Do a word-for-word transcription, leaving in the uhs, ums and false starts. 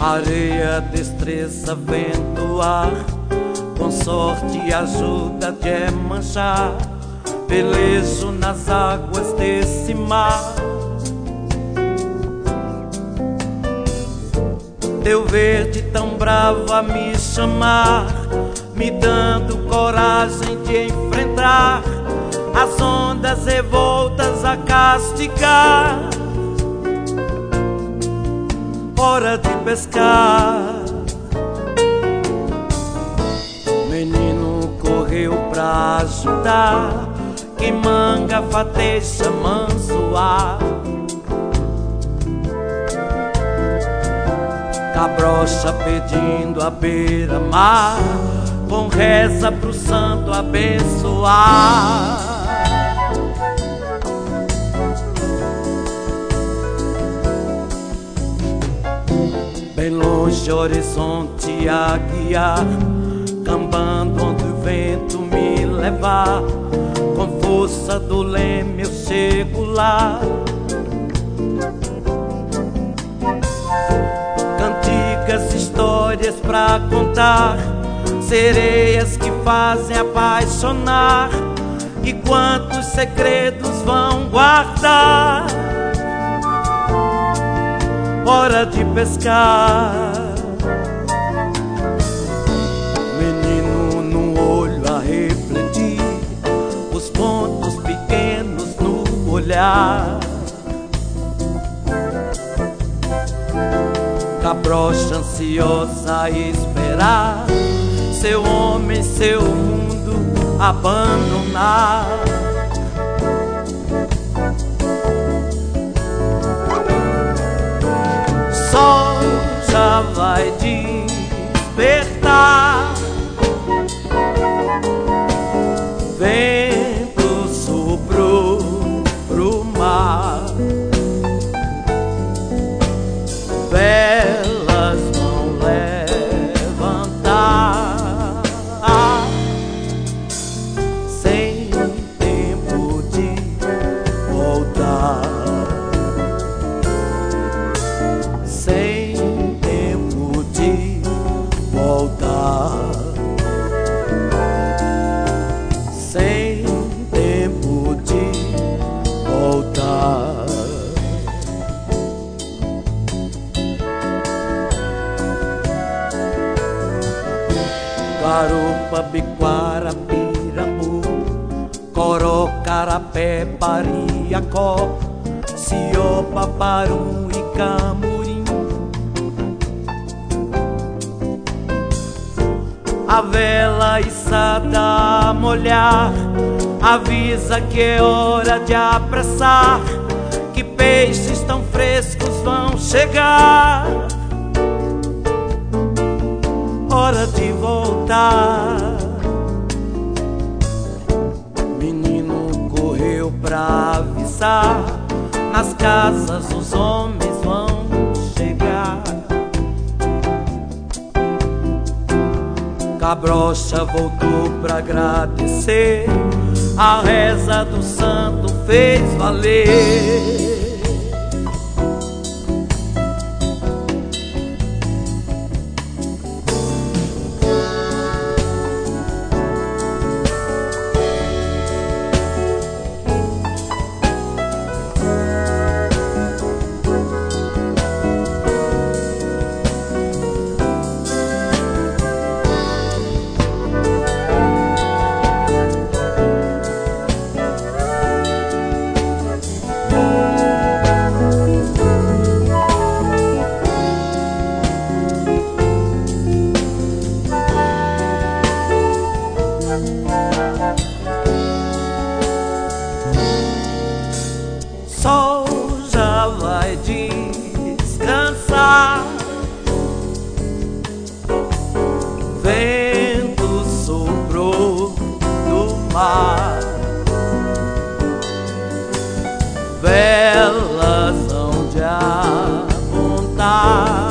Areia, destreza, vento, ar, com sorte e ajuda de manchar. Velejo nas águas desse mar. Teu verde tão bravo a me chamar, me dando coragem de enfrentar as ondas revoltas a castigar. Hora de pescar. Menino correu pra ajudar, que manga fateja manso ar. Cabrocha pedindo a beira-mar, com reza pro santo abençoar. Bem longe horizonte a guiar, cambando onde o vento me levar. Com força do leme eu chego lá. Cantigas, histórias pra contar, sereias que fazem apaixonar. E quantos segredos vão guardar. Hora de pescar. Menino no olho a refletir, os pontos pequenos no olhar. Cabrocha ansiosa a esperar, seu homem, seu mundo abandonar. Sol já vai despertar, vento soprou pro mar, velas vão levantar, sem tempo de voltar. Sem tempo de voltar. Sem tempo de voltar. Garupa, Biquara, Piramu, Coró, Carapé, Pariacó, Siopa, Parum e Camurim. A vela içada a molhar avisa que é hora de apressar, que peixes tão frescos vão chegar. Hora de voltar. Menino correu pra avisar, nas casas os homens vão chegar. Cabrocha voltou pra agradecer, a reza do santo fez valer. Sol já vai descansar, vento soprou do mar, velas hão de apontar.